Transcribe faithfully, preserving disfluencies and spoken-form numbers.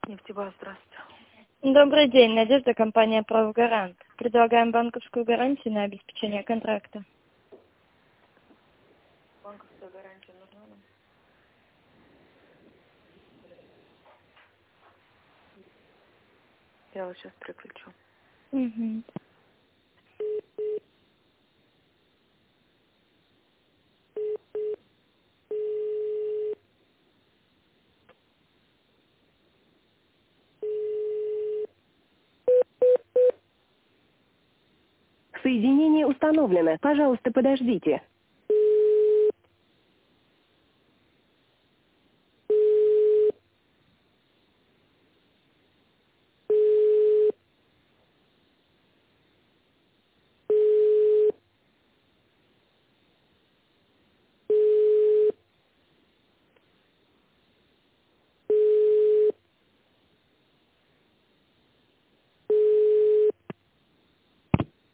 Нефтебаз, здравствуйте. Добрый день, Надежда, компания «Правгарант». Предлагаем банковскую гарантию на обеспечение контракта. Банковская гарантия нужна нам? Я вас сейчас переключу. Угу. Соединение установлено. Пожалуйста, подождите.